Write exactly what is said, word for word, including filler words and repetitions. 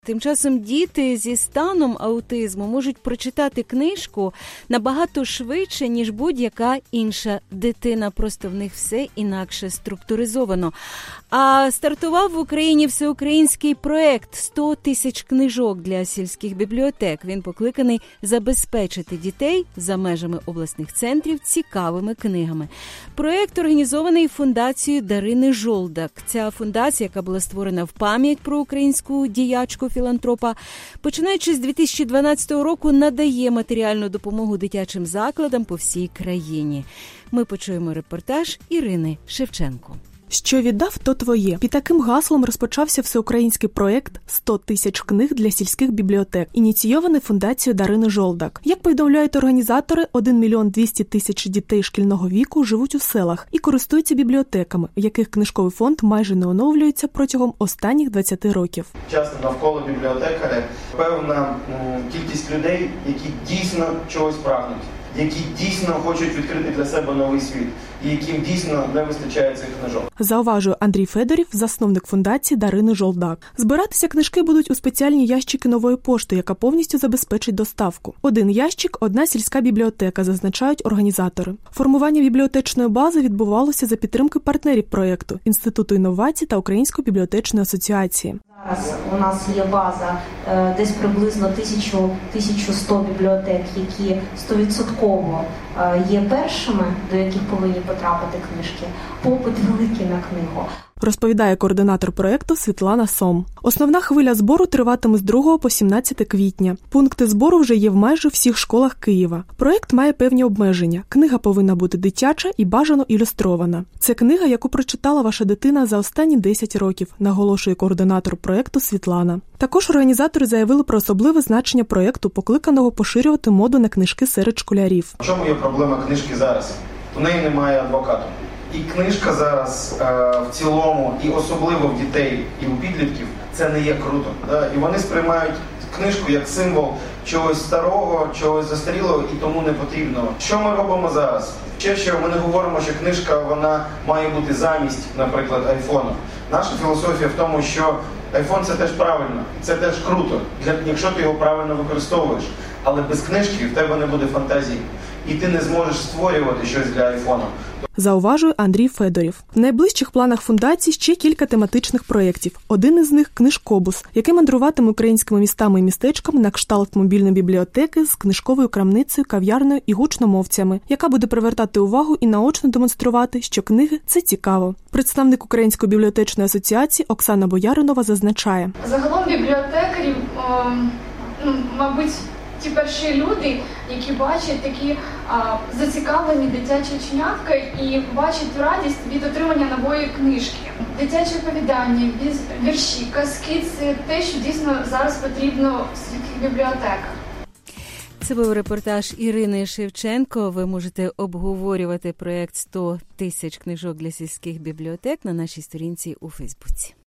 Тим часом діти зі станом аутизму можуть прочитати книжку набагато швидше, ніж будь-яка інша дитина. Просто в них все інакше структуризовано. А стартував в Україні всеукраїнський проект «сто тисяч книжок для сільських бібліотек». Він покликаний забезпечити дітей за межами обласних центрів цікавими книгами. Проект організований фундацією Дарини Жолдак. Ця фундація, яка була створена в пам'ять про українську діячку філантропа, починаючи з дві тисячі дванадцятого року, надає матеріальну допомогу дитячим закладам по всій країні. Ми почуємо репортаж Ірини Шевченко. «Що віддав, то твоє». Під таким гаслом розпочався всеукраїнський проєкт «сто тисяч книг для сільських бібліотек», ініційований фундацією Дарини Жолдак. Як повідомляють організатори, один мільйон двісті тисяч дітей шкільного віку живуть у селах і користуються бібліотеками, в яких книжковий фонд майже не оновлюється протягом останніх двадцяти років. Часто навколо бібліотекаря певна м, кількість людей, які дійсно чогось прагнуть, які дійсно хочуть відкрити для себе новий світ, і яким дійсно не вистачає цих книжок. Зауважує Андрій Федорів, засновник фундації Дарини Жолдак. Збиратися книжки будуть у спеціальні ящики нової пошти, яка повністю забезпечить доставку. Один ящик – одна сільська бібліотека, зазначають організатори. Формування бібліотечної бази відбувалося за підтримки партнерів проєкту – Інституту інновацій та Української бібліотечної асоціації. Зараз у нас є база е, десь приблизно тисяча сто бібліотек, які стовідсотково е, є першими, до яких повинні потрапити книжки. Попит великий на книгу. Розповідає координатор проєкту Світлана Сом. Основна хвиля збору триватиме з другого по сімнадцяте квітня. Пункти збору вже є в майже всіх школах Києва. Проєкт має певні обмеження. Книга повинна бути дитяча і бажано ілюстрована. Це книга, яку прочитала ваша дитина за останні десять років, наголошує координатор проєкту Світлана. Також організатори заявили про особливе значення проєкту, покликаного поширювати моду на книжки серед школярів. В чому є проблема книжки зараз? У неї немає адвоката. І книжка зараз е, в цілому, і особливо в дітей і у підлітків, це не є круто. Да? І вони сприймають книжку як символ чогось старого, чогось застарілого і тому не потрібного. Що ми робимо зараз? Ще що ми не говоримо, що книжка вона має бути замість, наприклад, айфону. Наша філософія в тому, що айфон – це теж правильно, це теж круто, для, якщо ти його правильно використовуєш. Але без книжки в тебе не буде фантазії. І ти не зможеш створювати щось для айфону. Зауважує Андрій Федорів. В найближчих планах фундації ще кілька тематичних проєктів. Один із них – «Книжкобус», який мандруватиме українськими містами і містечками на кшталт мобільної бібліотеки з книжковою крамницею, кав'ярнею і гучномовцями, яка буде привертати увагу і наочно демонструвати, що книги – це цікаво. Представник Української бібліотечної асоціації Оксана Бояринова зазначає. Загалом бібліотекарів, о, ну, мабуть, ті перші люди, які бачать такі а, зацікавлені дитячі оченятка і бачать радість від отримання нової книжки. Дитячі оповідання, вірші, казки – це те, що дійсно зараз потрібно в сільських бібліотеках. Це був репортаж Ірини Шевченко. Ви можете обговорювати проєкт «сто тисяч книжок для сільських бібліотек» на нашій сторінці у Фейсбуці.